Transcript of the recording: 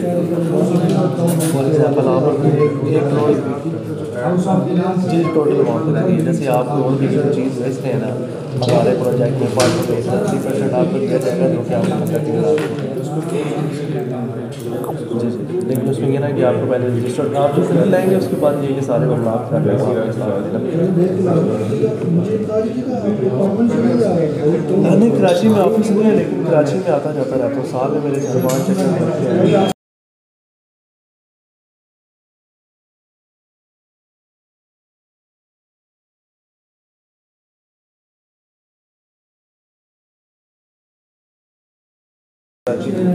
For example आप एक करोड़ जी total amount होती है। जैसे आप करोड़ की जो चीज़ बेचते हैं ना, हमारे प्रोजेक्ट में 30% आपको दिया जाएगा, जो कि आपको मिलता जी जी। लेकिन उसमें ये ना कि आपको पहले रजिस्टर आप जो खरीद लाएंगे, उसके बाद ये सारे मामला कर लेंगे आपके साथ देना नहीं, कराची में ऑफिस नहीं है, लेकिन कराची में आता जाता रहता हूँ, साल में मेरे 4-5 चक्कर लगते हैं। कराची